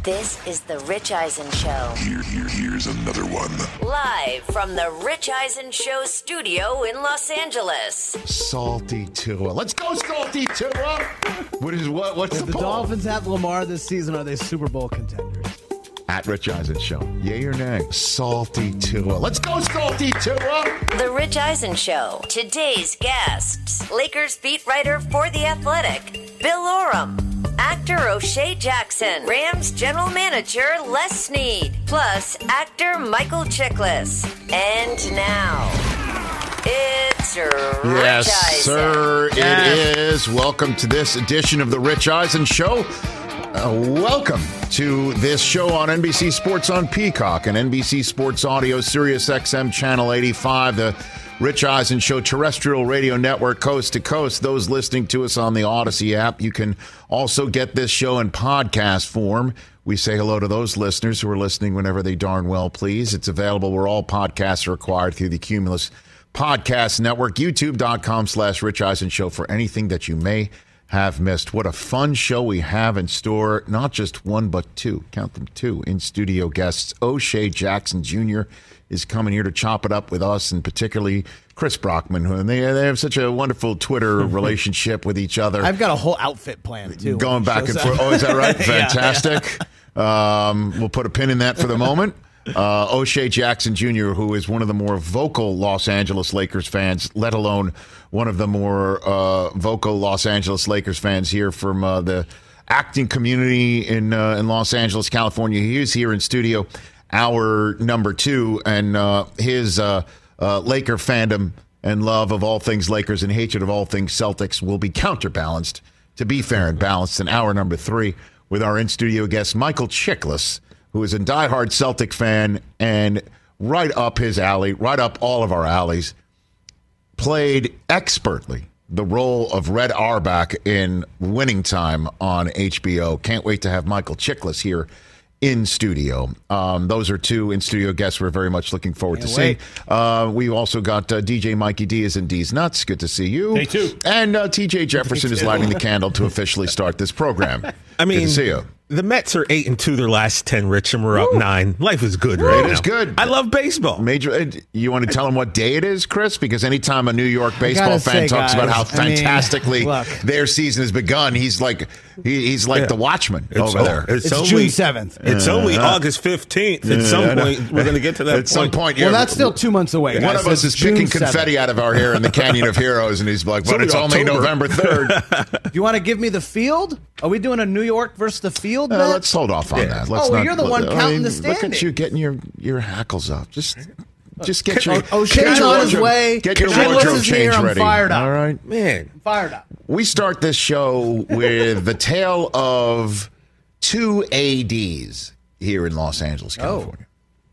This is the Rich Eisen Show. Here's another one. Live from the Rich Eisen Show studio in Los Angeles. Salty Tua. Let's go, Salty Tua. What's If the Dolphins have Lamar this season, are they Super Bowl contenders? At Rich Eisen Show. Yay or nay? Salty Tua. Let's go, Salty Tua. The Rich Eisen Show. Today's guests. Lakers beat writer for The Athletic, Bill Oram. Actor O'Shea Jackson. Rams general manager Les Snead. Plus actor Michael Chiklis. And now, it's Rich Eisen. Sir, it is. Welcome to this edition of the Rich Eisen Show. Welcome to this show on NBC Sports on Peacock and NBC Sports Audio, Sirius XM Channel 85, the Rich Eisen Show terrestrial radio network coast to coast. Those listening to us on the Odyssey app, you can also get this show in podcast form. We say hello to those listeners who are listening whenever they darn well please. It's available where all podcasts are acquired through the Cumulus Podcast Network, youtube.com/Rich Eisen Show for anything that you may have missed. What a fun show we have in store. Not just one, but two. Count them, two in-studio guests. O'Shea Jackson Jr. is coming here to chop it up with us, and particularly Chris Brockman, who they have such a wonderful Twitter relationship with each other. I've got a whole outfit plan, too. Going back and forth. Oh, is that right? Fantastic. We'll put a pin in that for the moment. O'Shea Jackson Jr., who is one of the more vocal Los Angeles Lakers fans, let alone one of the more vocal Los Angeles Lakers fans here from the acting community in Los Angeles, California. He is here in studio, hour number 2, and his Laker fandom and love of all things Lakers and hatred of all things Celtics will be counterbalanced, to be fair and balanced, in hour number 3 with our in-studio guest, Michael Chiklis, who is a diehard Celtic fan and right up his alley, right up all of our alleys, played expertly the role of Red Auerbach in Winning Time on HBO. Can't wait to have Michael Chiklis here in studio. Those are two in-studio guests we're very much looking forward to seeing. We've also got DJ Mikey D is in D's Nuts. Good to see you. Hey, too. And TJ Jefferson is lighting the candle to officially start this program. I mean, good to see you. The Mets are 8-2 their last 10, Rich, and we're up 9. Life is good right now. It is good. I love baseball. You want to tell them what day it is, Chris? Because anytime a New York baseball fan talks about how fantastically their season has begun, he's like the Watchman over there. It's June 7th. It's only August 15th. At some point, we're going to get to that At some point, yeah. Well, that's still 2 months away. One of us is picking confetti out of our hair in the Canyon of Heroes, and he's like, but it's only November 3rd. Do you want to give me the field? Are we doing a New York versus the field? Let's hold off on that. You're the one counting the standings. Look at you getting your hackles up. Just get your O'Shea's on his way. Get your wardrobe change ready. I'm fired up. All right, man. I'm fired up. We start this show with the tale of 2 ADs here in Los Angeles, California.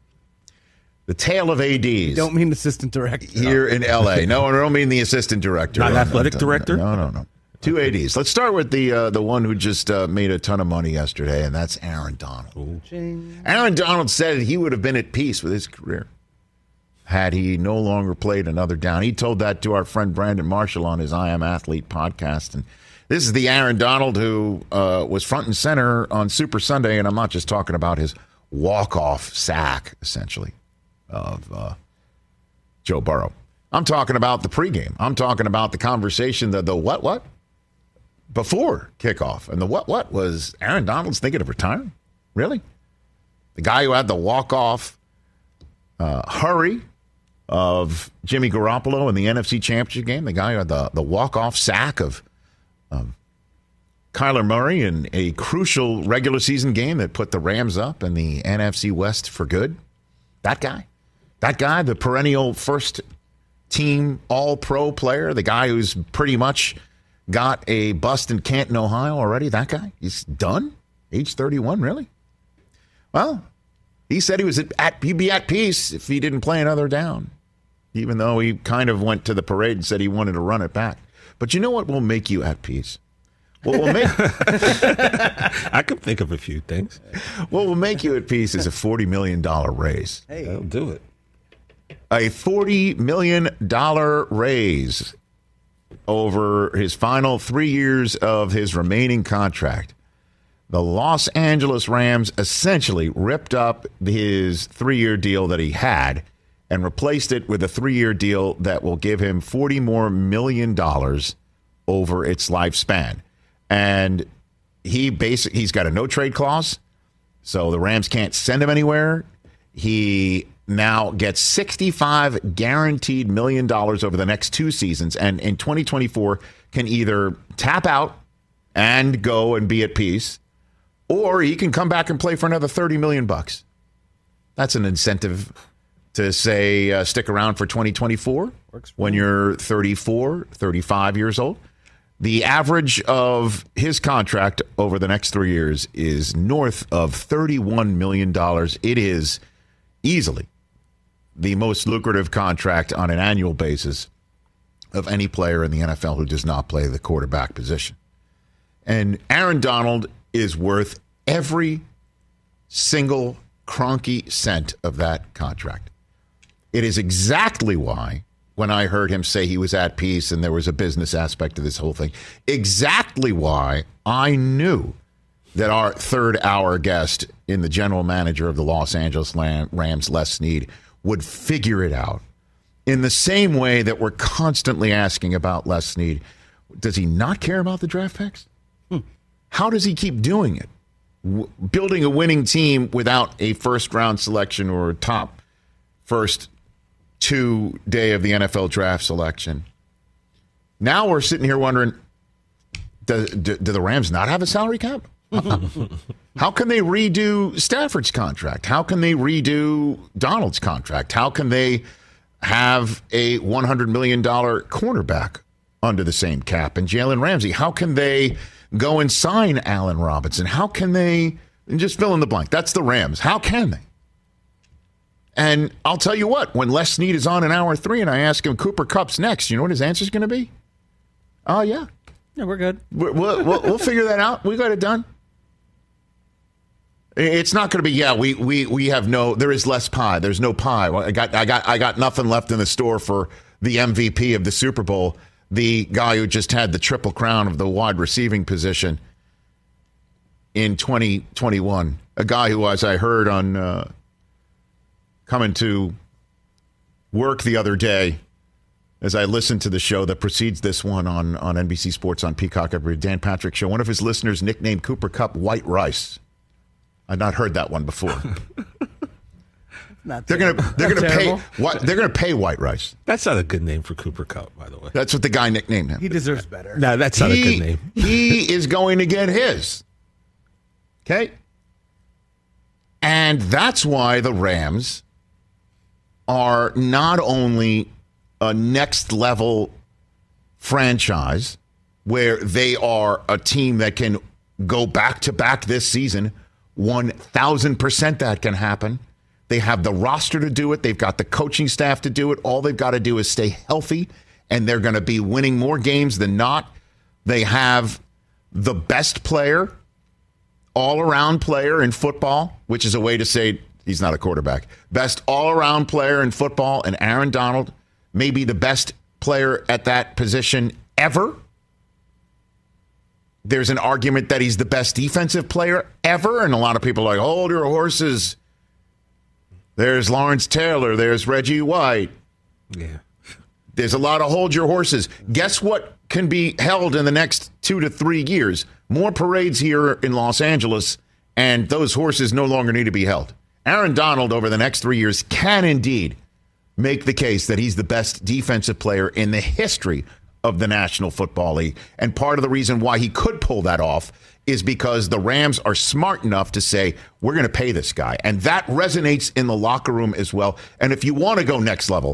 The tale of ADs. You don't mean assistant director. Here in L.A. No, I don't mean the assistant director. Not athletic director? No. 2 ADs. Let's start with the one who just made a ton of money yesterday, and that's Aaron Donald. Aaron Donald said he would have been at peace with his career had he no longer played another down. He told that to our friend Brandon Marshall on his I Am Athlete podcast. And this is the Aaron Donald who was front and center on Super Sunday, and I'm not just talking about his walk-off sack, essentially, of Joe Burrow. I'm talking about the pregame. I'm talking about the conversation, the what? Before kickoff. And the what was Aaron Donald's thinking of retiring? Really? The guy who had the walk-off hurry of Jimmy Garoppolo in the NFC Championship game, the guy who had the walk-off sack of Kyler Murray in a crucial regular season game that put the Rams up in the NFC West for good. That guy, the perennial first-team all-pro player, the guy who's pretty much got a bust in Canton, Ohio already. That guy, he's done. Age 31, really? Well, he said he'd be at peace if he didn't play another down, even though he kind of went to the parade and said he wanted to run it back. But you know what will make you at peace? What will make I could think of a few things. What will make you at peace is a $40 million raise. Hey, I'll do it. A $40 million raise over his final 3 years of his remaining contract. The Los Angeles Rams essentially ripped up his 3-year deal that he had and replaced it with a 3-year deal that will give him $40 million over its lifespan. And he's got a no-trade clause, so the Rams can't send him anywhere. He now gets $65 guaranteed million over the next 2 seasons, and in 2024 can either tap out and go and be at peace, or he can come back and play for another $30 million. That's an incentive to say stick around for 2024 when you're 34, 35 years old. The average of his contract over the next 3 years is north of $31 million. It is easily the most lucrative contract on an annual basis of any player in the NFL who does not play the quarterback position. And Aaron Donald is worth every single Kroenke cent of that contract. It is exactly why, when I heard him say he was at peace and there was a business aspect to this whole thing, exactly why I knew that our third-hour guest in the general manager of the Los Angeles Rams, Les Snead, would figure it out. In the same way that we're constantly asking about Les Snead, does he not care about the draft picks? How does he keep doing it? Building a winning team without a first-round selection or a top first 2 day of the NFL draft selection. Now we're sitting here wondering, do the Rams not have a salary cap? How can they redo Stafford's contract? How can they redo Donald's contract? How can they have a $100 million cornerback under the same cap and Jalen Ramsey? How can they go and sign Allen Robinson? How can they, and just fill in the blank? That's the Rams. How can they? And I'll tell you what, when Les Snead is on in hour 3 and I ask him, Cooper Kupp's next, you know what his answer is going to be? Oh, yeah. Yeah, we're good. We'll figure that out. We got it done. It's not going to be, we have no, there is less pie. There's no pie. I got nothing left in the store for the MVP of the Super Bowl, the guy who just had the triple crown of the wide receiving position in 2021. A guy who, as I heard on coming to work the other day, as I listened to the show that precedes this one on NBC Sports on Peacock every Dan Patrick Show, one of his listeners nicknamed Cooper Kupp White Rice. I'd not heard that one before. They're going to pay White Rice. That's not a good name for Cooper Kupp, by the way. That's what the guy nicknamed him. He deserves better. No, that's not a good name. He is going to get his. Okay? And that's why the Rams are not only a next level franchise where they are a team that can go back to back this season. 1,000% that can happen. They have the roster to do it. They've got the coaching staff to do it. All they've got to do is stay healthy, and they're going to be winning more games than not. They have the best player, all-around player in football, which is a way to say he's not a quarterback. Best all-around player in football, and Aaron Donald may be the best player at that position ever. There's an argument that he's the best defensive player ever, and a lot of people are like, hold your horses. There's Lawrence Taylor. There's Reggie White. Yeah. There's a lot of hold your horses. Guess what can be held in the next 2 to 3 years? More parades here in Los Angeles, and those horses no longer need to be held. Aaron Donald, over the next 3 years, can indeed make the case that he's the best defensive player in the history of the National Football League. And part of the reason why he could pull that off is because the Rams are smart enough to say, we're going to pay this guy. And that resonates in the locker room as well. And if you want to go next level,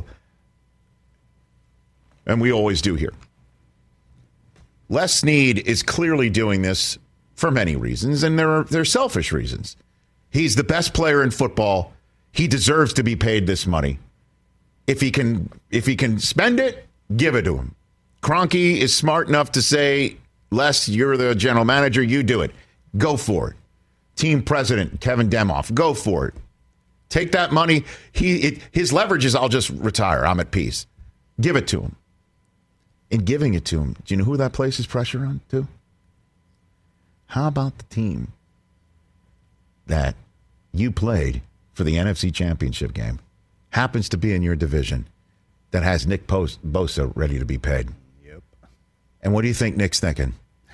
and we always do here, Les Snead is clearly doing this for many reasons, and they're selfish reasons. He's the best player in football. He deserves to be paid this money. If he can spend it, give it to him. Kroenke is smart enough to say, Les, you're the general manager, you do it. Go for it. Team president, Kevin Demoff, go for it. Take that money. His leverage is, I'll just retire. I'm at peace. Give it to him. In giving it to him, do you know who that places pressure on, too? How about the team that you played for the NFC Championship game happens to be in your division that has Nick Bosa ready to be paid. Yep. And what do you think Nick's thinking?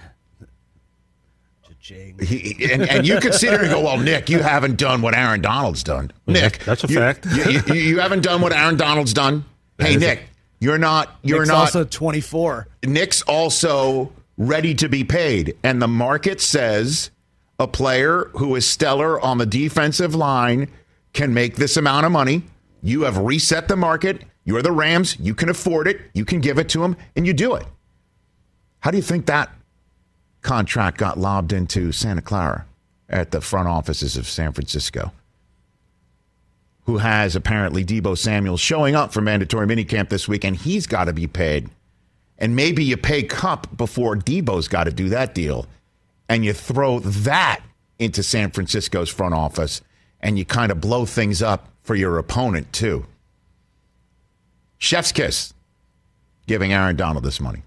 Cha-ching. And you could sit here and go, well, Nick, you haven't done what Aaron Donald's done. Nick, that's a fact. You haven't done what Aaron Donald's done. Hey, Nick, Nick's also 24. Nick's also ready to be paid. And the market says a player who is stellar on the defensive line can make this amount of money. You have reset the market. You're the Rams. You can afford it. You can give it to him, and you do it. How do you think that contract got lobbed into Santa Clara at the front offices of San Francisco, who has apparently Deebo Samuel showing up for mandatory minicamp this week, and he's got to be paid. And maybe you pay Kupp before Deebo's got to do that deal, and you throw that into San Francisco's front office, and you kind of blow things up for your opponent, too. Chef's kiss, giving Aaron Donald this money.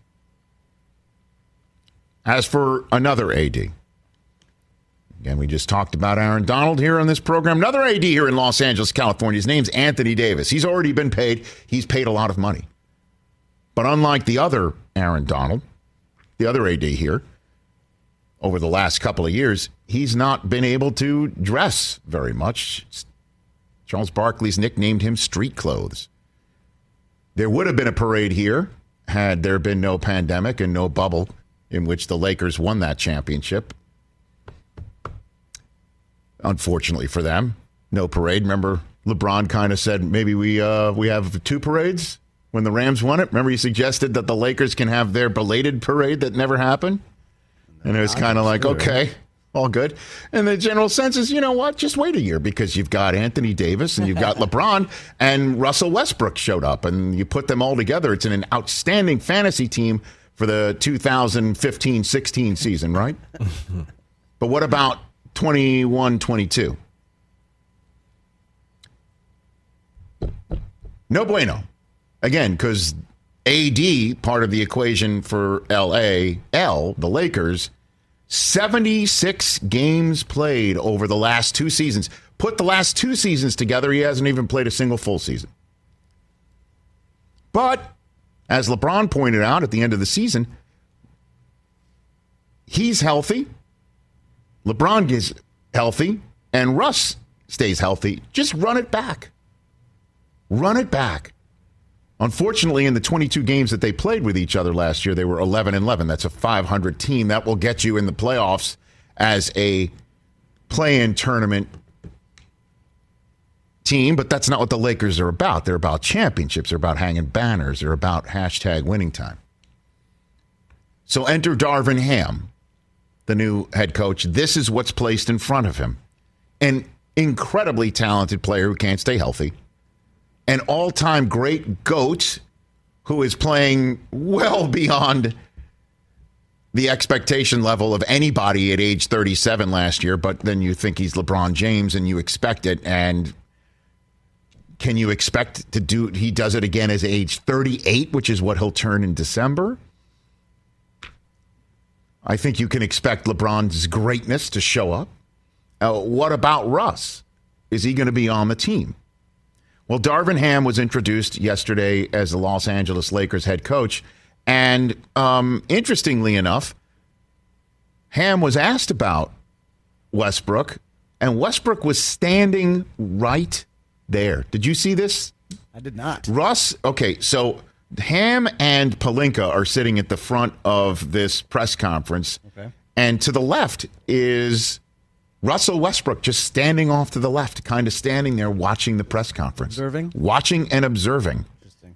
As for another AD, again, we just talked about Aaron Donald here on this program. Another AD here in Los Angeles, California. His name's Anthony Davis. He's already been paid. He's paid a lot of money. But unlike the other Aaron Donald, the other AD here, over the last couple of years, he's not been able to dress very much. Charles Barkley's nicknamed him Street Clothes. There would have been a parade here had there been no pandemic and no bubble in which the Lakers won that championship. Unfortunately for them, no parade. Remember, LeBron kind of said maybe we have two parades when the Rams won it. Remember, he suggested that the Lakers can have their belated parade that never happened. And it was kind of like, okay, all good. And the general sense is, you know what? Just wait a year because you've got Anthony Davis and you've got LeBron and Russell Westbrook showed up. And you put them all together. It's an outstanding fantasy team for the 2015-16 season, right? But what about 21-22? No bueno. Again, because AD, part of the equation for the Lakers, 76 games played over the last two seasons. Put the last two seasons together, he hasn't even played a single full season. But, as LeBron pointed out at the end of the season, he's healthy. LeBron gets healthy. And Russ stays healthy. Just run it back. Run it back. Unfortunately, in the 22 games that they played with each other last year, they were 11-11. That's a 500 team. That will get you in the playoffs as a play-in tournament team, but that's not what the Lakers are about. They're about championships. They're about hanging banners. They're about hashtag winning time. So enter Darvin Ham, the new head coach. This is what's placed in front of him. An incredibly talented player who can't stay healthy. An all-time great GOAT who is playing well beyond the expectation level of anybody at age 37 last year, but then you think he's LeBron James and you expect it. And can you expect to do, he does it again as age 38, which is what he'll turn in December? I think you can expect LeBron's greatness to show up. What about Russ? Is he going to be on the team? Well, Darvin Ham was introduced yesterday as the Los Angeles Lakers head coach. And interestingly enough, Ham was asked about Westbrook, and Westbrook was standing right there. Did you see this? I did not. Russ, okay, so Ham and Pelinka are sitting at the front of this press conference. Okay. And to the left is Russell Westbrook just standing off to the left, kind of standing there watching the press conference. Observing? Watching and observing. Interesting.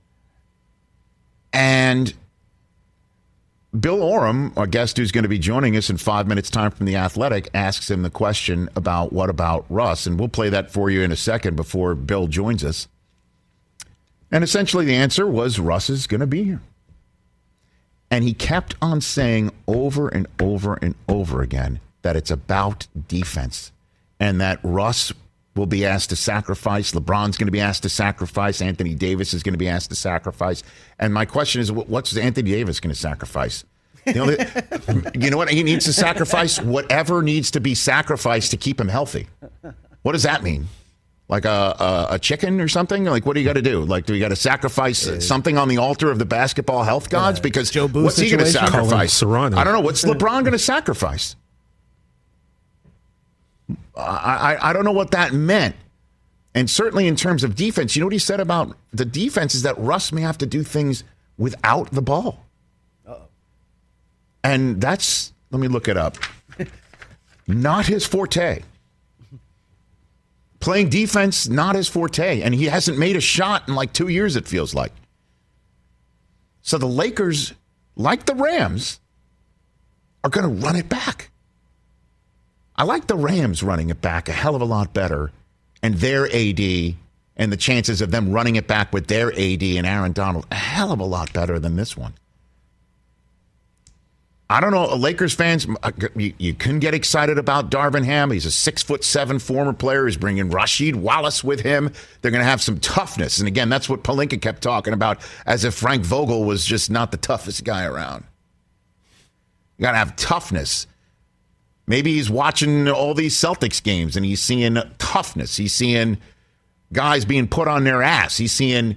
And Bill Oram, our guest who's going to be joining us in 5 minutes' time from The Athletic, asks him the question about what about Russ? And we'll play that for you in a second before Bill joins us. And essentially the answer was Russ is going to be here. And he kept on saying over and over and over again that it's about defense and that Russ will be asked to sacrifice. LeBron's going to be asked to sacrifice. Anthony Davis is going to be asked to sacrifice. And my question is, what's Anthony Davis going to sacrifice? You know what he needs to sacrifice? Whatever needs to be sacrificed to keep him healthy. What does that mean? Like a chicken or something? Like, what do you got to do? Like, do you got to sacrifice something on the altar of the basketball health gods? Because Joe Boo what's he going to situation? sacrifice? Colin Serrano. I don't know. What's LeBron going to sacrifice? I don't know what that meant. And certainly in terms of defense, you know what he said about the defense is that Russ may have to do things without the ball. And that's, let me look it up, not his forte. Playing defense, not his forte. And he hasn't made a shot in like 2 years, it feels like. So the Lakers, like the Rams, are going to run it back. I like the Rams running it back a hell of a lot better, and their AD and the chances of them running it back with their AD and Aaron Donald a hell of a lot better than this one. I don't know, Lakers fans, you couldn't get excited about Darvin Ham. He's a 6'7" former player. He's bringing Rasheed Wallace with him. They're going to have some toughness. And again, that's what Pelinka kept talking about, as if Frank Vogel was just not the toughest guy around. You got to have toughness. Maybe he's watching all these Celtics games and he's seeing toughness. He's seeing guys being put on their ass. He's seeing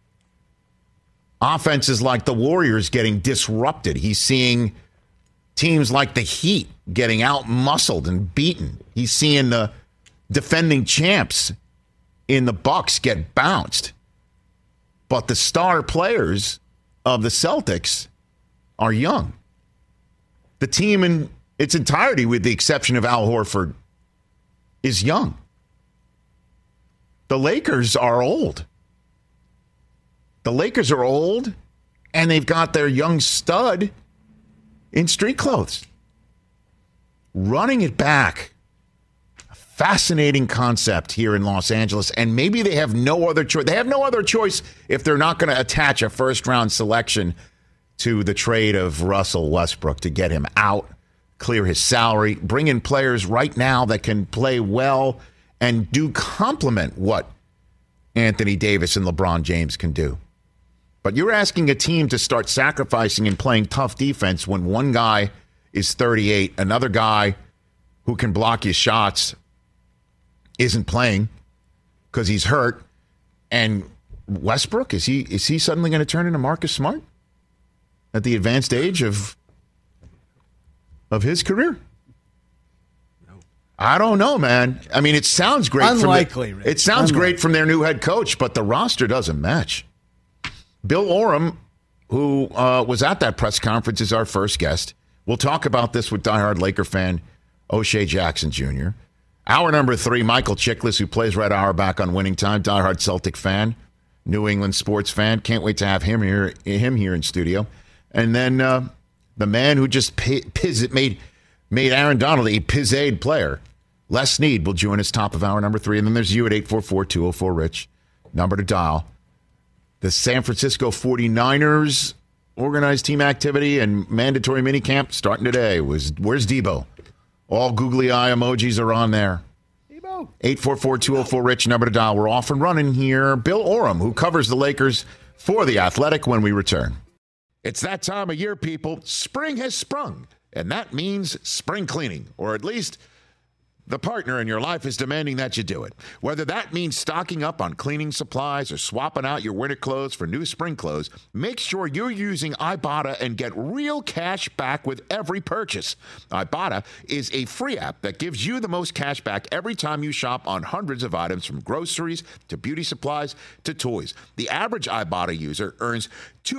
offenses like the Warriors getting disrupted. He's seeing teams like the Heat getting out-muscled and beaten. He's seeing the defending champs in the Bucks get bounced. But the star players of the Celtics are young. The team in its entirety, with the exception of Al Horford, is young. The Lakers are old. The Lakers are old, and they've got their young stud in street clothes. Running it back. A fascinating concept here in Los Angeles, and maybe they have no other choice. They have no other choice if they're not going to attach a first-round selection to the trade of Russell Westbrook to get him out, clear his salary, bring in players right now that can play well and do complement what Anthony Davis and LeBron James can do. But you're asking a team to start sacrificing and playing tough defense when one guy is 38, another guy who can block his shots isn't playing because he's hurt. And Westbrook, is he suddenly going to turn into Marcus Smart at the advanced age of his career? I don't know, man. I mean, it sounds great. Unlikely. It sounds great from their new head coach, but the roster doesn't match. Bill Oram, who was at that press conference, is our first guest. We'll talk about this with diehard Laker fan O'Shea Jackson Jr. Hour number 3, Michael Chiklis, who plays Red Auerbach on Winning Time, diehard Celtic fan, New England sports fan. Can't wait to have him here in studio. And then the man who just made Aaron Donald a pizzade player, Les Snead, will join us top of hour number 3. And then there's you at 844-204-RICH, number to dial. The San Francisco 49ers organized team activity and mandatory minicamp starting today. Where's Debo? All googly eye emojis are on there. Debo. 844-204-RICH, number to dial. We're off and running here. Bill Oram, who covers the Lakers for The Athletic, when we return. It's that time of year, people. Spring has sprung, and that means spring cleaning, or at least the partner in your life is demanding that you do it. Whether that means stocking up on cleaning supplies or swapping out your winter clothes for new spring clothes, make sure you're using Ibotta and get real cash back with every purchase. Ibotta is a free app that gives you the most cash back every time you shop on hundreds of items, from groceries to beauty supplies to toys. The average Ibotta user earns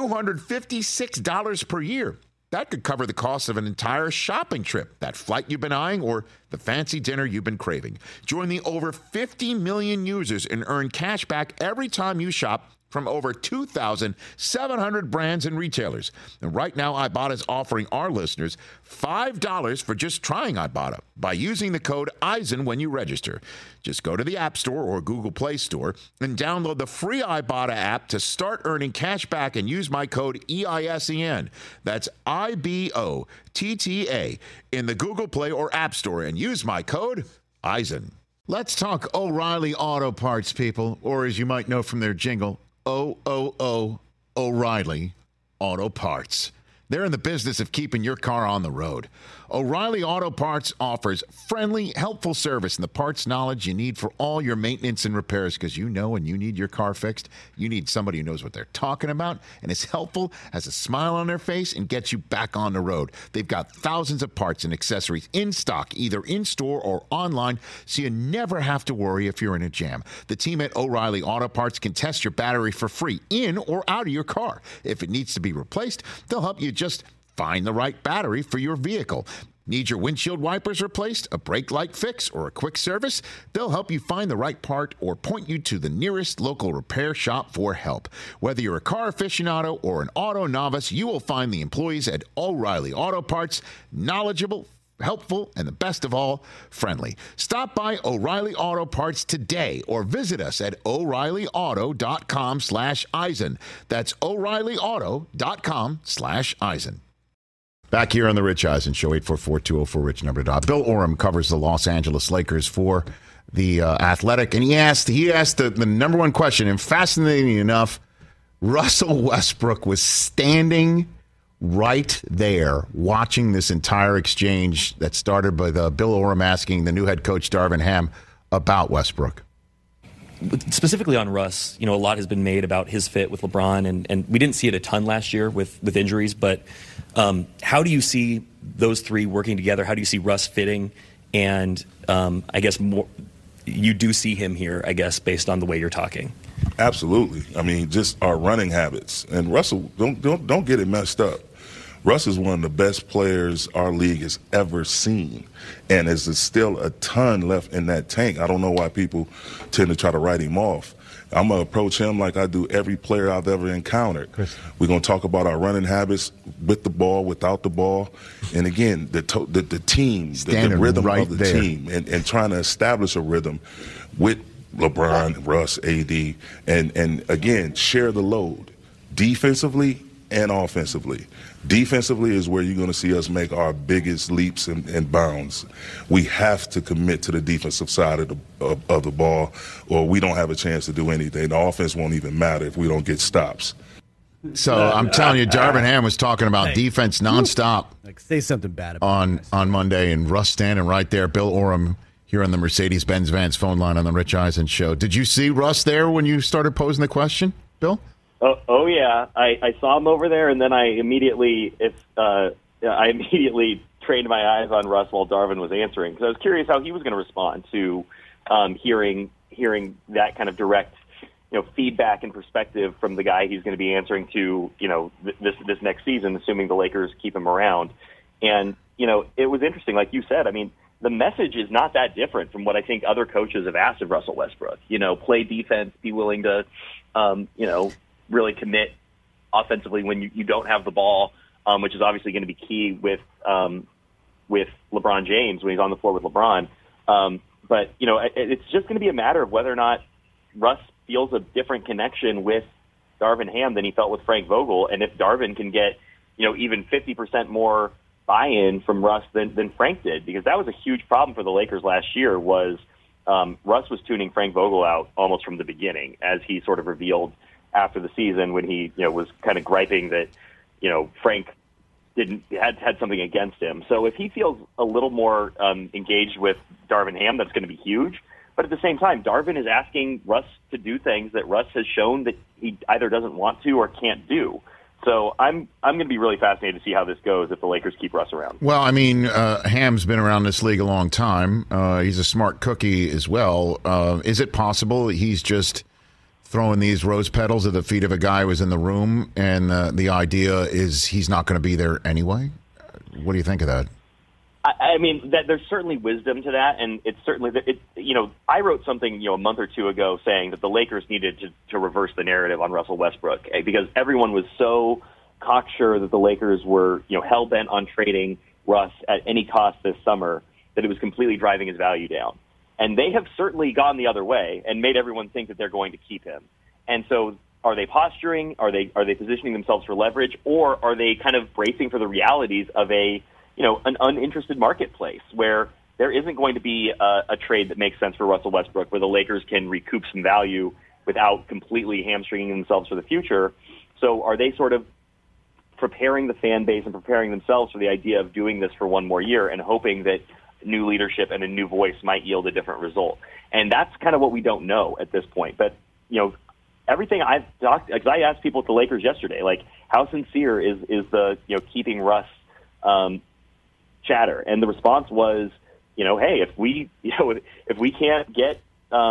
$256 per year. That could cover the cost of an entire shopping trip, that flight you've been eyeing, or the fancy dinner you've been craving. Join the over 50 million users and earn cash back every time you shop from over 2,700 brands and retailers. And right now, Ibotta is offering our listeners $5 for just trying Ibotta by using the code EISEN when you register. Just go to the App Store or Google Play Store and download the free Ibotta app to start earning cash back and use my code EISEN. That's IBOTTA in the Google Play or App Store, and use my code EISEN. Let's talk O'Reilly Auto Parts, people, or as you might know from their jingle, O'Reilly Auto Parts. They're in the business of keeping your car on the road. O'Reilly Auto Parts offers friendly, helpful service and the parts knowledge you need for all your maintenance and repairs, because you know when you need your car fixed, you need somebody who knows what they're talking about and is helpful, has a smile on their face, and gets you back on the road. They've got thousands of parts and accessories in stock, either in-store or online, so you never have to worry if you're in a jam. The team at O'Reilly Auto Parts can test your battery for free in or out of your car. If it needs to be replaced, they'll help you just find the right battery for your vehicle. Need your windshield wipers replaced, a brake light fix, or a quick service? They'll help you find the right part or point you to the nearest local repair shop for help. Whether you're a car aficionado or an auto novice, you will find the employees at O'Reilly Auto Parts knowledgeable, helpful, and the best of all, friendly. Stop by O'Reilly Auto Parts today or visit us at O'ReillyAuto.com/Eisen. That's O'ReillyAuto.com/Eisen. Back here on the Rich Eisen Show, 844-204-RICH, number to dial. Bill Oram covers the Los Angeles Lakers for the Athletic, and he asked the number one question, and fascinating enough, Russell Westbrook was standing right there watching this entire exchange that started by Bill Oram asking the new head coach Darvin Ham about Westbrook. Specifically on Russ, a lot has been made about his fit with LeBron, and we didn't see it a ton last year with injuries, but how do you see those three working together? How do you see Russ fitting? And I guess more, you do see him here, I guess, based on the way you're talking. Absolutely. I mean, just our running habits. And Russell, don't get it messed up. Russ is one of the best players our league has ever seen, and there's still a ton left in that tank. I don't know why people tend to try to write him off. I'm going to approach him like I do every player I've ever encountered. We're going to talk about our running habits with the ball, without the ball, and again, the team, the rhythm of the team, and trying to establish a rhythm with LeBron, Russ, AD, and again, share the load defensively and offensively. Defensively is where you're going to see us make our biggest leaps and bounds. We have to commit to the defensive side of the ball, or we don't have a chance to do anything. The offense won't even matter if we don't get stops. So I'm telling you, Darvin Ham was talking about defense nonstop. Like, say something bad about on Monday, and Russ standing right there. Bill Oram here on the Mercedes-Benz Vans phone line on the Rich Eisen Show. Did you see Russ there when you started posing the question, Bill? Oh yeah, I saw him over there, and then I immediately trained my eyes on Russ while Darvin was answering, because I was curious how he was going to respond to hearing that kind of direct, feedback and perspective from the guy he's going to be answering to, this next season, assuming the Lakers keep him around. And it was interesting, like you said. I mean, the message is not that different from what I think other coaches have asked of Russell Westbrook. Play defense, be willing to, really commit offensively when you don't have the ball, which is obviously going to be key with LeBron James when he's on the floor with LeBron. But it's just going to be a matter of whether or not Russ feels a different connection with Darvin Ham than he felt with Frank Vogel, and if Darvin can get even 50% more buy-in from Russ than Frank did, because that was a huge problem for the Lakers last year. Was Russ was tuning Frank Vogel out almost from the beginning, as he sort of revealed after the season when he was kind of griping that Frank had something against him. So if he feels a little more engaged with Darvin Ham, that's going to be huge. But at the same time, Darvin is asking Russ to do things that Russ has shown that he either doesn't want to or can't do. So I'm going to be really fascinated to see how this goes if the Lakers keep Russ around. Well, I mean, Ham's been around this league a long time. He's a smart cookie as well. Is it possible he's just throwing these rose petals at the feet of a guy who was in the room, and the idea is he's not going to be there anyway? What do you think of that? I mean, there's certainly wisdom to that, and it's certainly I wrote something a month or two ago saying that the Lakers needed to reverse the narrative on Russell Westbrook, because everyone was so cocksure that the Lakers were hell bent on trading Russ at any cost this summer that it was completely driving his value down. And they have certainly gone the other way and made everyone think that they're going to keep him. And so are they posturing? Are they positioning themselves for leverage? Or are they kind of bracing for the realities of an uninterested marketplace where there isn't going to be a trade that makes sense for Russell Westbrook, where the Lakers can recoup some value without completely hamstringing themselves for the future? So are they sort of preparing the fan base and preparing themselves for the idea of doing this for one more year and hoping that new leadership and a new voice might yield a different result. And that's kind of what we don't know at this point. But, everything I've talked, because I asked people at the Lakers yesterday, like, how sincere is the, keeping Russ chatter? And the response was, hey, if we can't get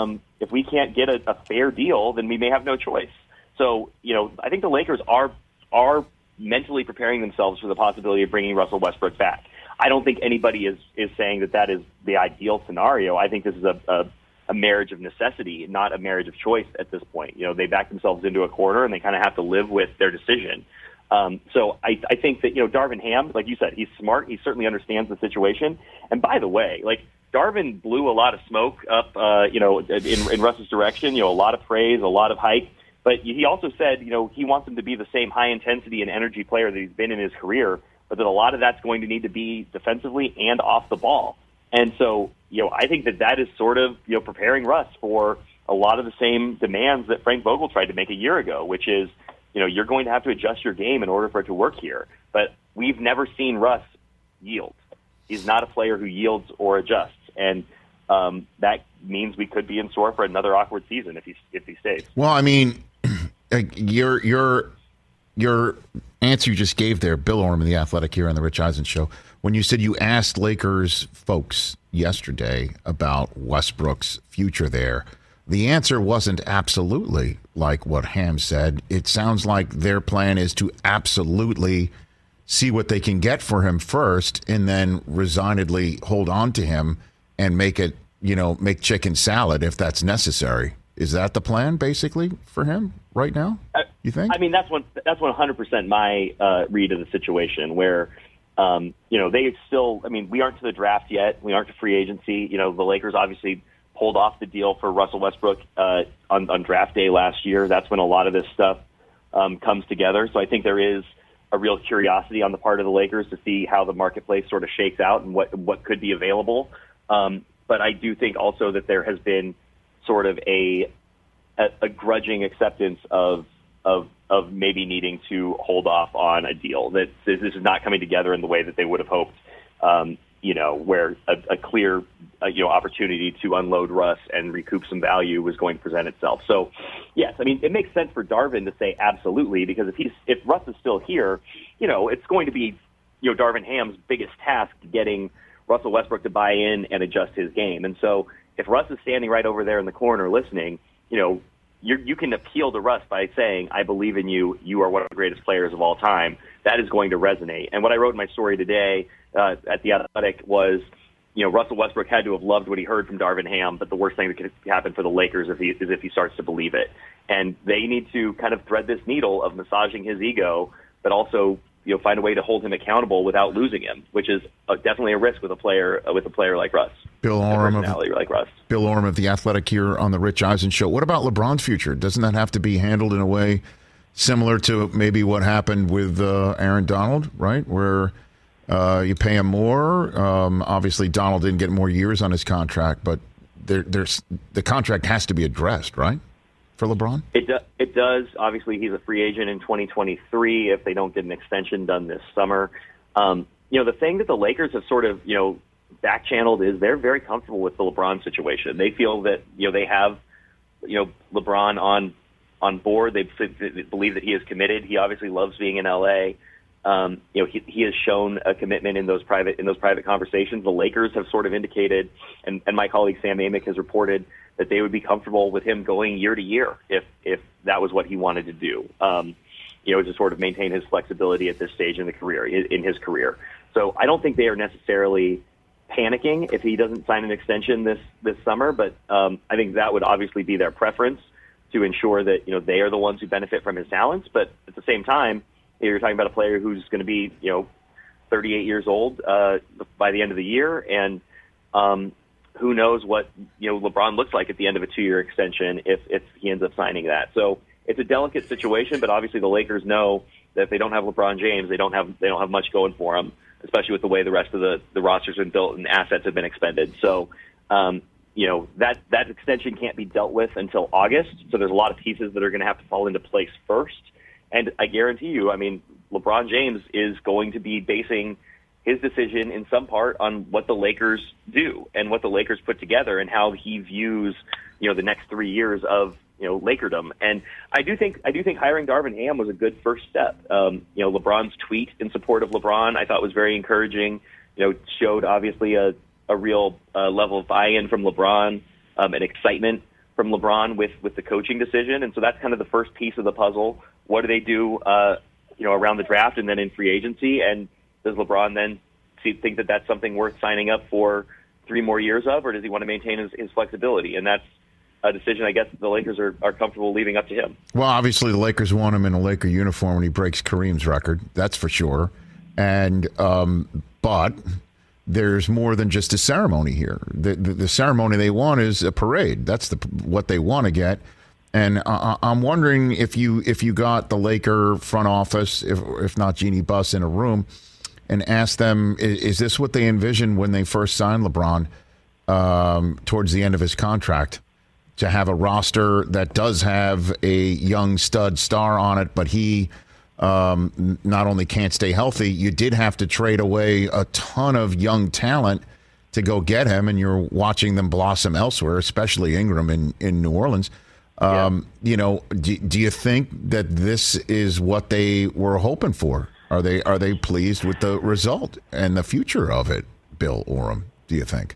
a fair deal, then we may have no choice. So, I think the Lakers are mentally preparing themselves for the possibility of bringing Russell Westbrook back. I don't think anybody is saying that is the ideal scenario. I think this is a marriage of necessity, not a marriage of choice at this point. They back themselves into a corner and they kind of have to live with their decision. So I think that, Darvin Ham, like you said, he's smart. He certainly understands the situation. And by the way, like, Darvin blew a lot of smoke up, in Russ's direction, a lot of praise, a lot of hype. But he also said, he wants him to be the same high intensity and energy player that he's been in his career, but that a lot of that's going to need to be defensively and off the ball. And so, I think that is sort of, preparing Russ for a lot of the same demands that Frank Vogel tried to make a year ago, which is, you're going to have to adjust your game in order for it to work here. But we've never seen Russ yield. He's not a player who yields or adjusts. And that means we could be in store for another awkward season if he stays. Well, I mean, your answer you just gave there, Bill Oram in The Athletic here on the Rich Eisen Show, when you said you asked Lakers folks yesterday about Westbrook's future there, the answer wasn't absolutely like what Ham said. It sounds like their plan is to absolutely see what they can get for him first and then resignedly hold on to him and make chicken salad if that's necessary. Is that the plan, basically, for him right now, you think? I mean, that's 100% my read of the situation where, they still, we aren't to the draft yet. We aren't to free agency. The Lakers obviously pulled off the deal for Russell Westbrook on draft day last year. That's when a lot of this stuff comes together. So I think there is a real curiosity on the part of the Lakers to see how the marketplace sort of shakes out and what could be available. But I do think also that there has been sort of a grudging acceptance of maybe needing to hold off on a deal, that this is not coming together in the way that they would have hoped, where a clear opportunity to unload Russ and recoup some value was going to present itself. So, yes, it makes sense for Darvin to say absolutely, because if Russ is still here, it's going to be Darvin Ham's biggest task getting Russell Westbrook to buy in and adjust his game. And so if Russ is standing right over there in the corner listening, you can appeal to Russ by saying, I believe in you. You are one of the greatest players of all time. That is going to resonate. And what I wrote in my story today at The Athletic was, Russell Westbrook had to have loved what he heard from Darvin Ham, but the worst thing that could happen for the Lakers is if he starts to believe it. And they need to kind of thread this needle of massaging his ego, but also find a way to hold him accountable without losing him, which is definitely a risk with a player like Russ. Bill Oram of The Athletic here on the Rich Eisen Show. What about LeBron's future? Doesn't that have to be handled in a way similar to maybe what happened with Aaron Donald, right? Where you pay him more. Obviously, Donald didn't get more years on his contract, but the contract has to be addressed, right? For LeBron? It does. Obviously, he's a free agent in 2023 if they don't get an extension done this summer. The thing that the Lakers have sort of, back-channeled is they're very comfortable with the LeBron situation. They feel that, they have, LeBron on board. They believe that he is committed. He obviously loves being in L.A. He has shown a commitment in those private conversations. The Lakers have sort of indicated, and my colleague Sam Amick has reported, that they would be comfortable with him going year to year if that was what he wanted to do, to sort of maintain his flexibility at this stage in his career. So I don't think they are necessarily panicking if he doesn't sign an extension this summer, but I think that would obviously be their preference to ensure that, they are the ones who benefit from his talents. But at the same time, you're talking about a player who's going to be, 38 years old by the end of the year, and who knows what LeBron looks like at the end of a 2-year extension if he ends up signing that. So it's a delicate situation, but obviously the Lakers know that if they don't have LeBron James, they don't have much going for them, especially with the way the rest of the roster's been built and assets have been expended. So that extension can't be dealt with until August. So there's a lot of pieces that are going to have to fall into place first. And I guarantee you, LeBron James is going to be basing his decision in some part on what the Lakers do and what the Lakers put together and how he views, the next 3 years of, Lakerdom. And I do think hiring Darvin Ham was a good first step. LeBron's tweet in support of LeBron I thought was very encouraging. Showed obviously a real level of buy-in from LeBron, and excitement from LeBron with the coaching decision. And so that's kind of the first piece of the puzzle. What do they do, around the draft and then in free agency? And does LeBron then think that that's something worth signing up for 3 more years of, or does he want to maintain his flexibility? And that's a decision I guess the Lakers are comfortable leaving up to him. Well, obviously the Lakers want him in a Laker uniform when he breaks Kareem's record. That's for sure. And but there's more than just a ceremony here. The ceremony they want is a parade. That's what they want to get. And I'm wondering if you got the Laker front office, if not Jeannie Buss, in a room and asked them, is this what they envisioned when they first signed LeBron towards the end of his contract, to have a roster that does have a young stud star on it, but he not only can't stay healthy, you did have to trade away a ton of young talent to go get him, and you're watching them blossom elsewhere, especially Ingram in New Orleans. Do you think that this is what they were hoping for? Are they pleased with the result and the future of it, Bill Oram, do you think?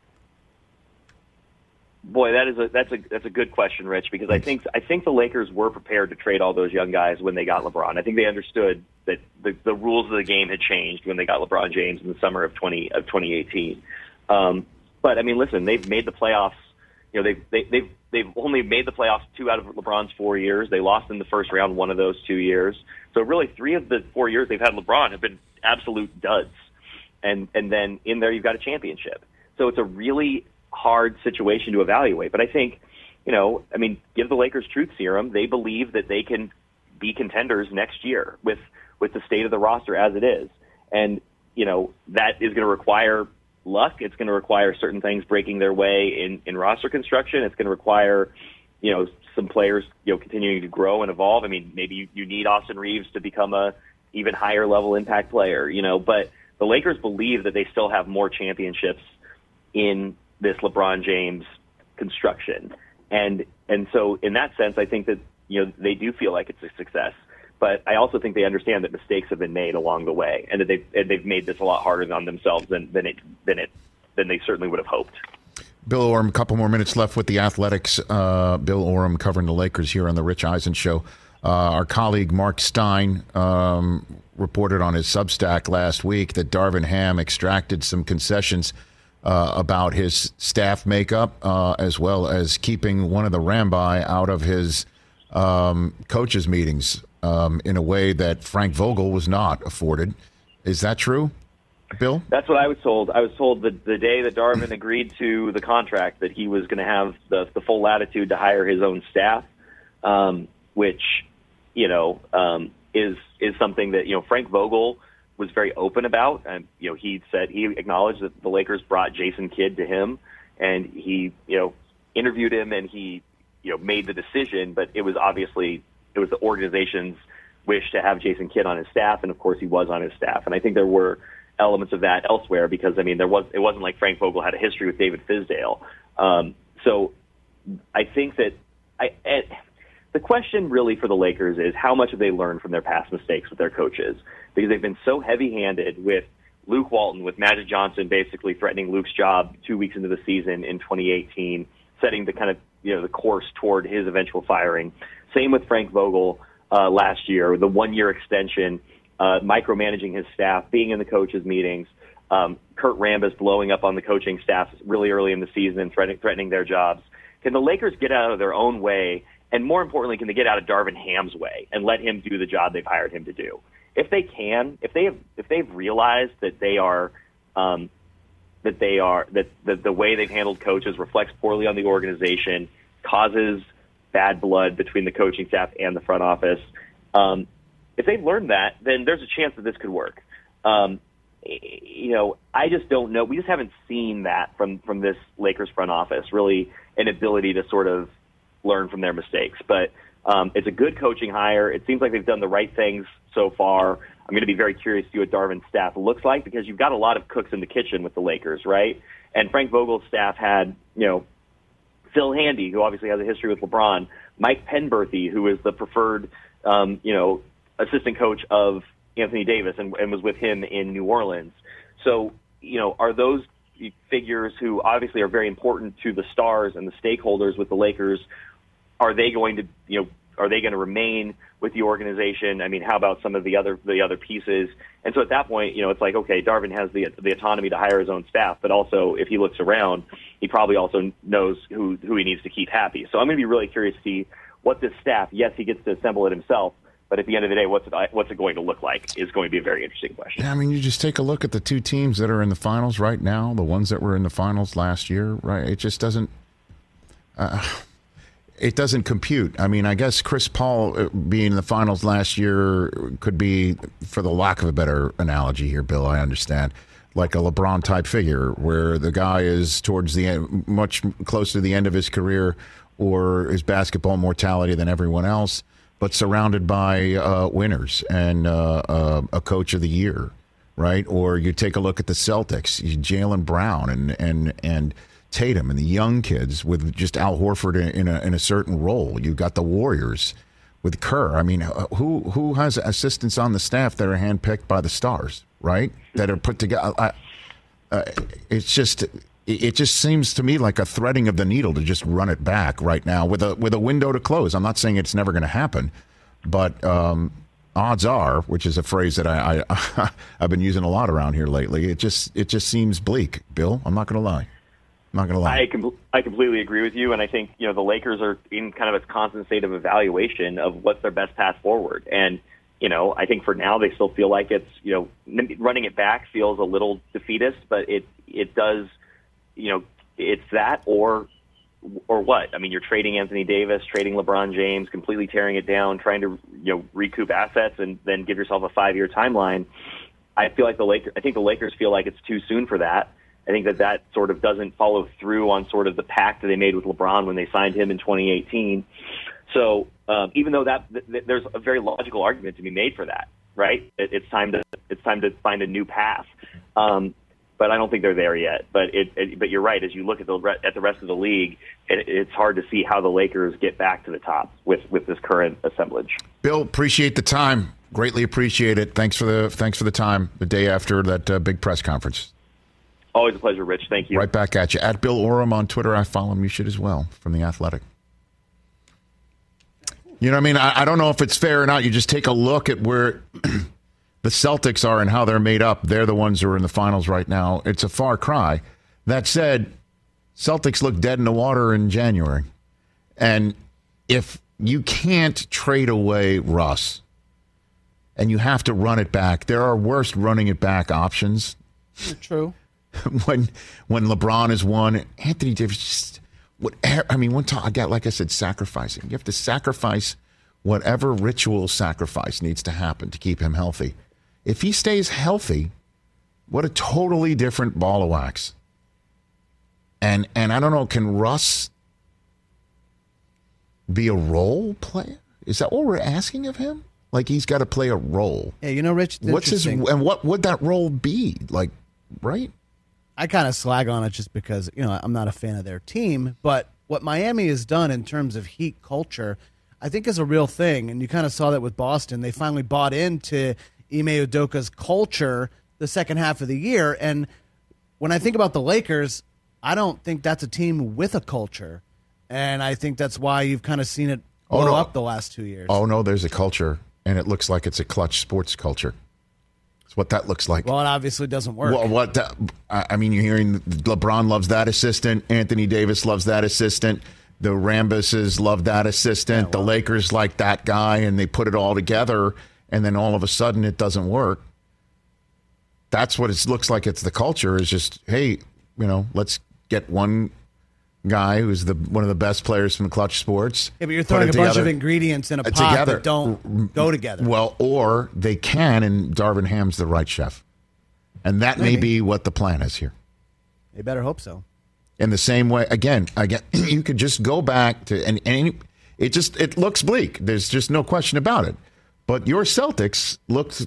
Boy, that's a good question, Rich, because I think the Lakers were prepared to trade all those young guys when they got LeBron. I think they understood that the rules of the game had changed when they got LeBron James in the summer of 2018. But I mean, listen, they've made the playoffs. They've only made the playoffs 2 out of LeBron's 4 years. They lost in the first round 1 of those 2 years. So really 3 of the 4 years they've had LeBron have been absolute duds. And then in there you've got a championship. So it's a really hard situation to evaluate. But I think, give the Lakers truth serum. They believe that they can be contenders next year with the state of the roster as it is. And, that is going to require luck. It's going to require certain things breaking their way in roster construction. It's going to require, some players, continuing to grow and evolve. I mean, maybe you need Austin Reeves to become a even higher level impact player, but the Lakers believe that they still have more championships in this LeBron James construction. And so in that sense, I think that, they do feel like it's a success. But I also think they understand that mistakes have been made along the way, and that they've made this a lot harder on themselves than they certainly would have hoped. Bill Oram, a couple more minutes left with the Athletics. Bill Oram covering the Lakers here on the Rich Eisen Show. Our colleague Mark Stein reported on his Substack last week that Darvin Ham extracted some concessions about his staff makeup, as well as keeping one of the Rambi out of his coaches' meetings in a way that Frank Vogel was not afforded. Is that true, Bill? That's what I was told. I was told that the day that Darvin agreed to the contract that he was going to have the full latitude to hire his own staff, which, is something that, Frank Vogel was very open about. And, he acknowledged that the Lakers brought Jason Kidd to him, and he, interviewed him, and he, made the decision, but it was the organization's wish to have Jason Kidd on his staff, and of course he was on his staff. And I think there were elements of that elsewhere because, it wasn't like Frank Vogel had a history with David Fizdale. So I think that the question really for the Lakers is how much have they learned from their past mistakes with their coaches, because they've been so heavy-handed with Luke Walton, with Magic Johnson basically threatening Luke's job 2 weeks into the season in 2018, setting the kind of, the course toward his eventual firing. Same with Frank Vogel last year, the 1-year extension, micromanaging his staff, being in the coaches' meetings, Kurt Rambis blowing up on the coaching staff really early in the season and threatening their jobs. Can the Lakers get out of their own way, and more importantly, can they get out of Darvin Ham's way and let him do the job they've hired him to do? If they can, if they've realized that the way they've handled coaches reflects poorly on the organization, causes bad blood between the coaching staff and the front office. If they've learned that, then there's a chance that this could work. I just don't know. We just haven't seen that from this Lakers front office, really an ability to sort of learn from their mistakes. But It's a good coaching hire. It seems like they've done the right things so far. I'm going to be very curious to see what Darvin's staff looks like, because you've got a lot of cooks in the kitchen with the Lakers, right? And Frank Vogel's staff had, Phil Handy, who obviously has a history with LeBron, Mike Penberthy, who is the preferred, assistant coach of Anthony Davis and was with him in New Orleans. So, are those figures who obviously are very important to the stars and the stakeholders with the Lakers, are they going to remain with the organization? I mean, how about some of the other pieces? And so at that point, it's like, okay, Darvin has the autonomy to hire his own staff, but also if he looks around, he probably also knows who he needs to keep happy. So I'm going to be really curious to see what this staff, yes, he gets to assemble it himself, but at the end of the day, what's it going to look like is going to be a very interesting question. Yeah, I mean, you just take a look at the two teams that are in the finals right now, the ones that were in the finals last year, right? It just doesn't it doesn't compute. I mean, I guess Chris Paul being in the finals last year could be, for the lack of a better analogy here, Bill, I understand, like a LeBron-type figure where the guy is towards the end, much closer to the end of his career or his basketball mortality than everyone else, but surrounded by winners and a coach of the year, right? Or you take a look at the Celtics, Jaylen Brown and Tatum and the young kids with just Al Horford in a certain role. You've got the Warriors with Kerr. I mean, who has assistants on the staff that are handpicked by the stars, right? That are put together. It just seems to me like a threading of the needle to just run it back right now with a window to close. I'm not saying it's never going to happen, but odds are, which is a phrase that I've been using a lot around here lately. It just seems bleak, Bill. I'm not going to lie. I completely agree with you, and I think the Lakers are in kind of a constant state of evaluation of what's their best path forward. And I think for now they still feel like it's running it back feels a little defeatist, but it does it's that or what? I mean, you're trading Anthony Davis, trading LeBron James, completely tearing it down, trying to recoup assets and then give yourself a 5-year timeline. I think the Lakers feel like it's too soon for that. I think that sort of doesn't follow through on sort of the pact that they made with LeBron when they signed him in 2018. So even though there's a very logical argument to be made for that, right? It's time to find a new path. But I don't think they're there yet. But you're right. As you look at the rest of the league, it's hard to see how the Lakers get back to the top with this current assemblage. Bill, appreciate the time. Greatly appreciate it. Thanks for the time. The day after that big press conference. Always a pleasure, Rich. Thank you. Right back at you. At Bill Oram on Twitter. I follow him. You should as well, from The Athletic. You know what I mean? I don't know if it's fair or not. You just take a look at where the Celtics are and how they're made up. They're the ones who are in the finals right now. It's a far cry. That said, Celtics look dead in the water in January. And if you can't trade away Russ and you have to run it back, there are worse running it back options. True. When LeBron is one, Anthony Davis, like I said, sacrificing. You have to sacrifice whatever ritual sacrifice needs to happen to keep him healthy. If he stays healthy, what a totally different ball of wax. And I don't know, can Russ be a role player? Is that what we're asking of him? Like he's got to play a role. Yeah, Rich. What would that role be? Like, right? I kind of slag on it just because, I'm not a fan of their team. But what Miami has done in terms of Heat culture, I think is a real thing. And you kind of saw that with Boston. They finally bought into Ime Udoka's culture the second half of the year. And when I think about the Lakers, I don't think that's a team with a culture. And I think that's why you've kind of seen it blow up the last 2 years. Oh, no, there's a culture. And it looks like it's a clutch sports culture. What that looks like. Well, it obviously doesn't work. Well, you're hearing LeBron loves that assistant. Anthony Davis loves that assistant. The Rambuses love that assistant. The Lakers like that guy, and they put it all together, and then all of a sudden it doesn't work. That's what it looks like. It's the culture is just, hey, let's get one guy who's one of the best players from Clutch Sports. Yeah, but you're throwing a bunch of ingredients in a pot that don't go together. Well, or they can, and Darvin Ham's the right chef. And that may be what the plan is here. They better hope so. In the same way, again, you could just go back to, and It looks bleak. There's just no question about it. But your Celtics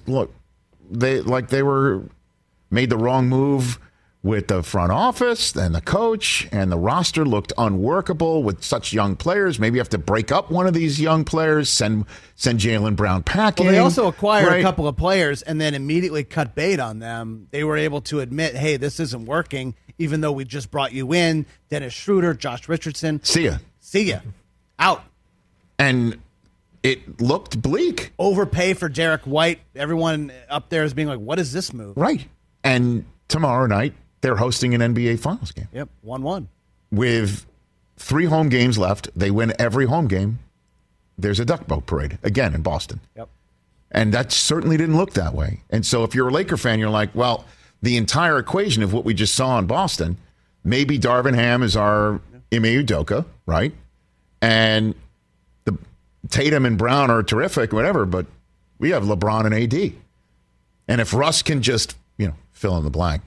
they were made the wrong move with the front office and the coach, and the roster looked unworkable with such young players. Maybe you have to break up one of these young players, send Jaylen Brown packing. Well, they also acquired a couple of players and then immediately cut bait on them. They were able to admit, hey, this isn't working, even though we just brought you in. Dennis Schroeder, Josh Richardson. See ya. Out. And it looked bleak. Overpay for Derek White. Everyone up there is being like, what is this move? Right. And tomorrow night, they're hosting an NBA Finals game. Yep, 1-1. With 3 home games left, they win every home game. There's a duck boat parade again in Boston. Yep. And that certainly didn't look that way. And so if you're a Laker fan, you're like, well, the entire equation of what we just saw in Boston, maybe Darvin Ham is our Ime Udoka, right? And the Tatum and Brown are terrific, whatever, but we have LeBron and AD. And if Russ can just, fill in the blank,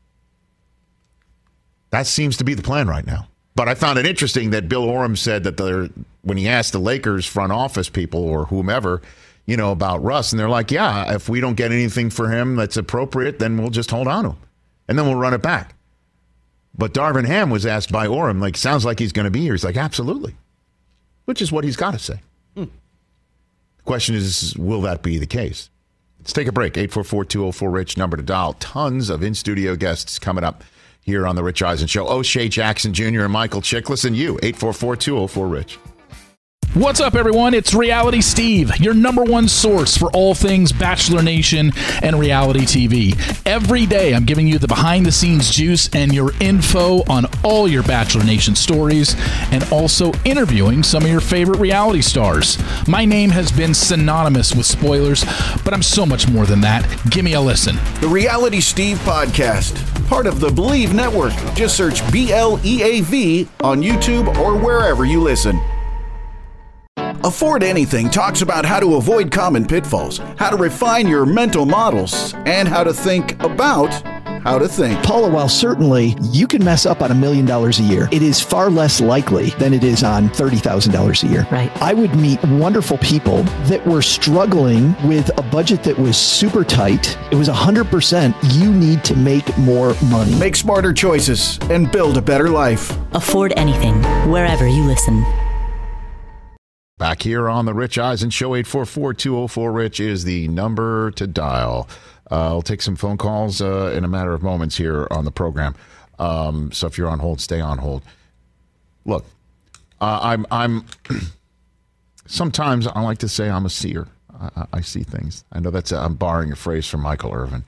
that seems to be the plan right now. But I found it interesting that Bill Oram said that when he asked the Lakers front office people or whomever, about Russ, and they're like, yeah, if we don't get anything for him that's appropriate, then we'll just hold on to him. And then we'll run it back. But Darvin Ham was asked by Oram, sounds like he's going to be here. He's like, absolutely. Which is what he's got to say. The question is, will that be the case? Let's take a break. 844-204-RICH, number to dial. Tons of in-studio guests coming up here on The Rich Eisen Show. O'Shea Jackson Jr. and Michael Chiklis, and you, 844-204-RICH. What's up, everyone? It's Reality Steve, your number one source for all things Bachelor Nation and reality TV. Every day, I'm giving you the behind-the-scenes juice and your info on all your Bachelor Nation stories, and also interviewing some of your favorite reality stars. My name has been synonymous with spoilers, but I'm so much more than that. Give me a listen. The Reality Steve Podcast, part of the Believe Network. Just search BLEAV on YouTube or wherever you listen. Afford Anything talks about how to avoid common pitfalls, how to refine your mental models, and how to think about how to think. Paula, while certainly you can mess up on $1 million a year, it is far less likely than it is on $30,000 a year. Right. I would meet wonderful people that were struggling with a budget that was super tight. It was 100%. You need to make more money. Make smarter choices and build a better life. Afford Anything, wherever you listen. Back here on The Rich Eisen Show, 844-204-RICH is the number to dial. I'll take some phone calls in a matter of moments here on the program. So if you're on hold, stay on hold. Look, I'm sometimes I like to say I'm a seer. I see things. I know I'm borrowing a phrase from Michael Irvin.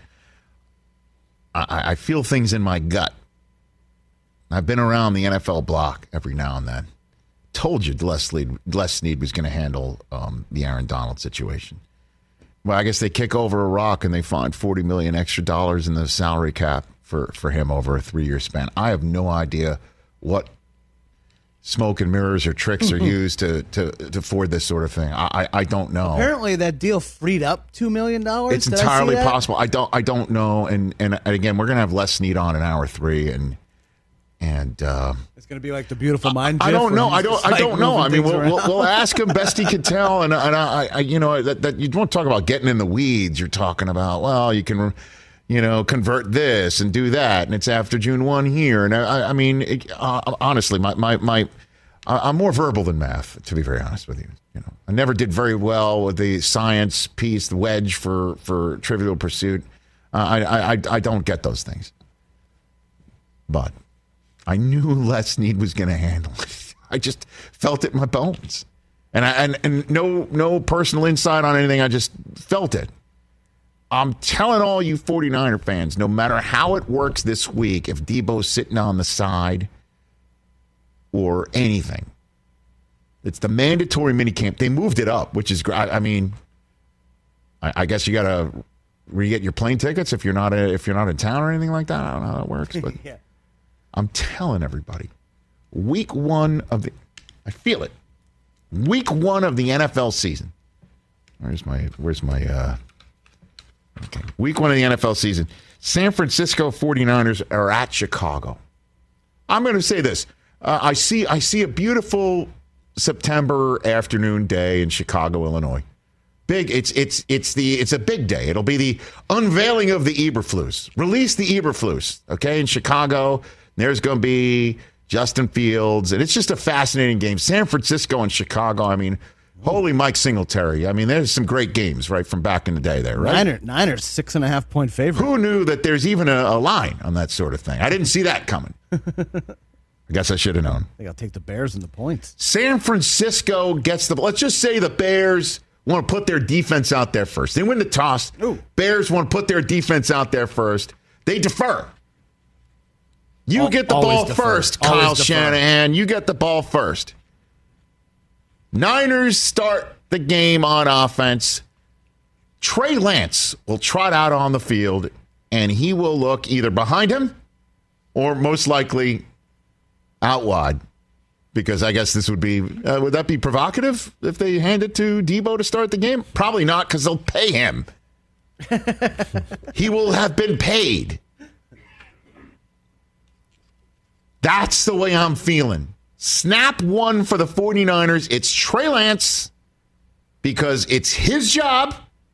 I feel things in my gut. I've been around the NFL block every now and then. Told you Les Snead was going to handle the Aaron Donald situation. Well, I guess they kick over a rock and they find $40 million extra in the salary cap for him over a 3-year span. I have no idea what smoke and mirrors or tricks are used to afford this sort of thing. I don't know. Apparently, that deal freed up $2 million. It's entirely possible. I don't know. And again, we're going to have Les Snead on in hour 3 and it's going to be like the Beautiful Mind. I don't know. I don't know. I mean, we'll ask him best he can tell. And I that you don't talk about getting in the weeds. You're talking about, well, you can, convert this and do that, and it's after June 1 here. And I mean, honestly, I'm more verbal than math, to be very honest with you. I never did very well with the science piece, the wedge for Trivial Pursuit. I don't get those things, but I knew Les Snead was going to handle it. I just felt it in my bones. And no personal insight on anything. I just felt it. I'm telling all you 49er fans, no matter how it works this week, if Debo's sitting on the side or anything, it's the mandatory minicamp. They moved it up, which is great. I mean, I guess you got to re-get your plane tickets if you're not in town or anything like that. I don't know how that works, but yeah. I'm telling everybody, week 1 of I feel it. Week 1 of the NFL season. Where's my okay. Week 1 of the NFL season. San Francisco 49ers are at Chicago. I'm going to say this. I see a beautiful September afternoon day in Chicago, Illinois. Big. It's a big day. It'll be the unveiling of the Eberflus. Release the Eberflus. Okay, in Chicago, there's going to be Justin Fields, and it's just a fascinating game. San Francisco and Chicago. I mean, holy Mike Singletary. I mean, there's some great games right from back in the day there, right? Niners 6.5 point favorite. Who knew that there's even a line on that sort of thing? I didn't see that coming. I guess I should have known. I think I'll take the Bears and the points. San Francisco gets the. Let's just say the Bears want to put their defense out there first. They win the toss. Ooh. Bears want to put their defense out there first. They defer. You get the ball first, Kyle Shanahan. You get the ball first. Niners start the game on offense. Trey Lance will trot out on the field, and he will look either behind him or most likely out wide, because I guess this would be, would that be provocative if they hand it to Debo to start the game? Probably not, because they'll pay him. He will have been paid. That's the way I'm feeling. Snap one for the 49ers. It's Trey Lance, because it's his job.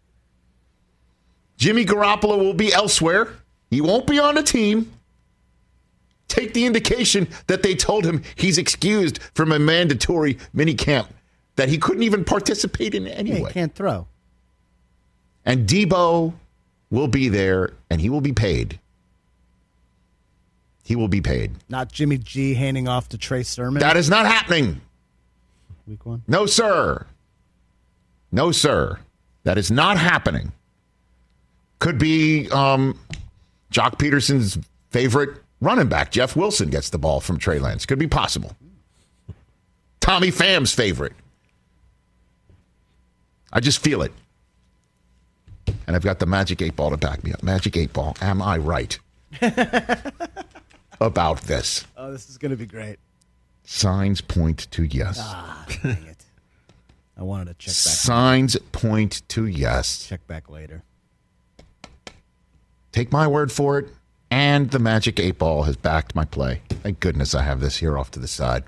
Jimmy Garoppolo will be elsewhere. He won't be on the team. Take the indication that they told him he's excused from a mandatory minicamp that he couldn't even participate in anyway. Yeah, he can't throw. And Debo will be there, and he will be paid. He will be paid. Not Jimmy G handing off to Trey Sermon. That is not happening. Week 1? No, sir. No, sir. That is not happening. Could be Jock Peterson's favorite running back, Jeff Wilson, gets the ball from Trey Lance. Could be possible. Tommy Pham's favorite. I just feel it. And I've got the Magic 8 Ball to back me up. Magic 8 Ball, am I right about this? Oh, this is going to be great. Signs point to yes. Ah, dang it. I wanted to check back. Signs point to yes. Check back later. Take my word for it. And the Magic 8 Ball has backed my play. Thank goodness I have this here off to the side.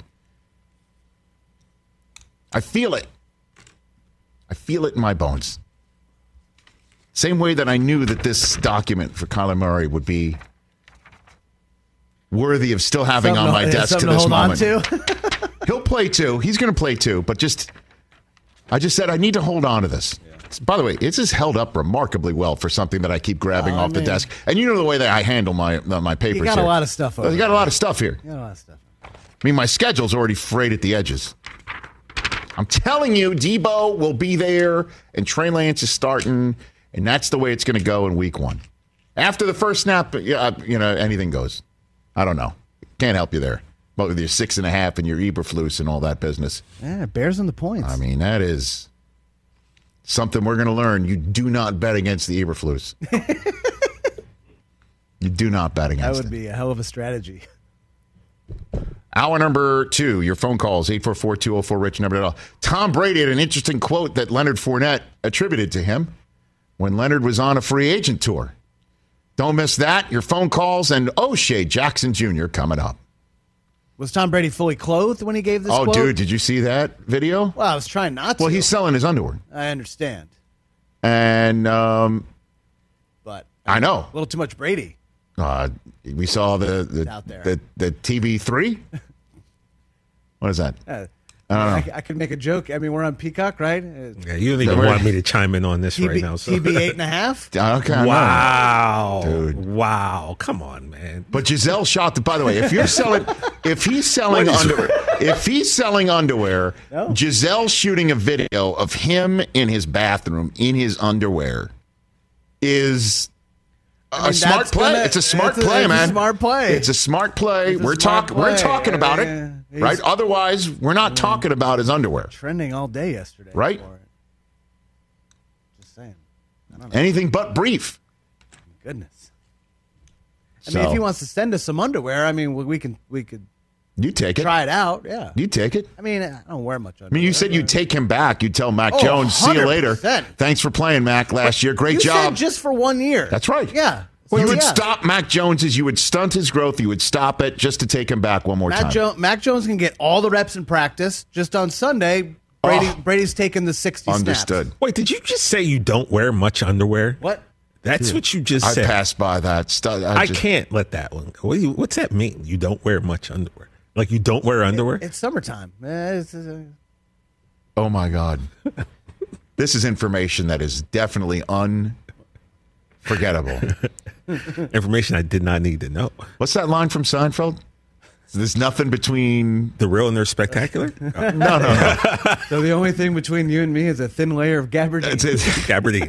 I feel it. I feel it in my bones. Same way that I knew that this document for Kyler Murray would be worthy of still having on my desk to this moment. He'll play too. He's going to play too. But I just said I need to hold on to this. Yeah. By the way, it's just held up remarkably well for something that I keep grabbing off the desk. And you know the way that I handle my papers. You got a lot of stuff over You got a lot of stuff here. You got a lot of stuff. I mean, my schedule's already frayed at the edges. I'm telling you, Debo will be there, and Trey Lance is starting, and that's the way it's going to go in week 1. After the first snap, anything goes. I don't know. Can't help you there. But with your 6.5 and your Eberflus and all that business. Yeah, Bears and the points. I mean, that is something we're going to learn. You do not bet against the Eberflus. You do not bet against it. That would be a hell of a strategy. Hour number 2, your phone calls, 844-204-RICH, number at all. Tom Brady had an interesting quote that Leonard Fournette attributed to him when Leonard was on a free agent tour. Don't miss that. Your phone calls and O'Shea Jackson Jr. coming up. Was Tom Brady fully clothed when he gave this quote? Oh, dude, did you see that video? Well, I was trying not to. Well, he's selling his underwear. I understand. And, but I know. A little too much Brady. We saw the TV3. What is that? I don't know. I could make a joke. I mean, we're on Peacock, right? Yeah, you don't even want me to chime in on this right now. So. TB 8.5. Okay. Wow, dude. Wow. Come on, man. But Giselle shot. By the way, if he's selling underwear, No. Giselle shooting a video of him in his bathroom in his underwear is a smart play. It's a smart play, man. It's a smart play. It's a smart play. We're talking about it, right? Otherwise, we're not talking about his underwear. Trending all day yesterday, right? For it. Just saying. I don't know. Anything but brief. Goodness. I mean, if he wants to send us some underwear, I mean, we could. You take it. Try it out. Yeah. You take it. I mean, I don't wear much underwear. I mean, you said you'd take him back. You'd tell Mac Jones, 100%. see you later. Thanks for playing, Mac, last year. Great job. Said just for 1 year. That's right. Yeah. You would stop Mac Jones's. You would stunt his growth. You would stop it just to take him back one more time. Mac Jones can get all the reps in practice. Just on Sunday, Brady's taking the 60 Understood. snaps. Wait, did you just say you don't wear much underwear? What? That's what you just said. I passed by that. I can't let that one go. What's that mean? You don't wear much underwear? Like you don't wear underwear? It's summertime. Oh, my God. This is information that is definitely unforgettable. Information I did not need to know. What's that line from Seinfeld? There's nothing between the real and their spectacular? No. So the only thing between you and me is a thin layer of gabardine. That's it. Gabardine.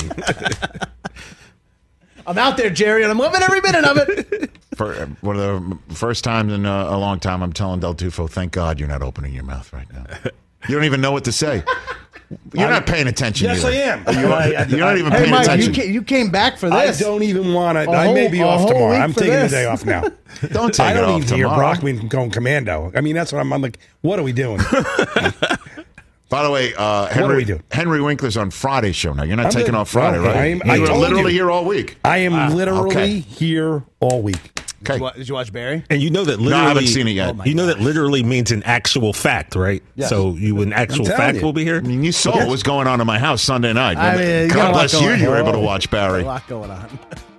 I'm out there, Jerry, and I'm loving every minute of it. For one of the first times in a long time, I'm telling Del Tufo, thank God you're not opening your mouth right now. You don't even know what to say. You're not paying attention. Yes, either. I am. You're not even paying Mike, attention. You came back for this. I don't even want to. I may be off tomorrow. I'm taking the day off now. Don't take I it don't off even hear tomorrow. Brockman going commando. I mean, that's what I'm like, what are we doing? By the way, What do we do? Henry Winkler's on Friday's show now. You're not I'm taking the- off Friday, okay. right? I You were told literally you. here all week. I am literally okay. here all week. Okay. Did you watch Barry? And you know that literally. No, I haven't seen it yet. You know that literally means an actual fact, right? Yes. So an actual telling fact you. will be here? I mean, you saw what was going on in my house Sunday night. I mean, you got a God lot bless you. going You were on. able to watch Barry. A lot going on.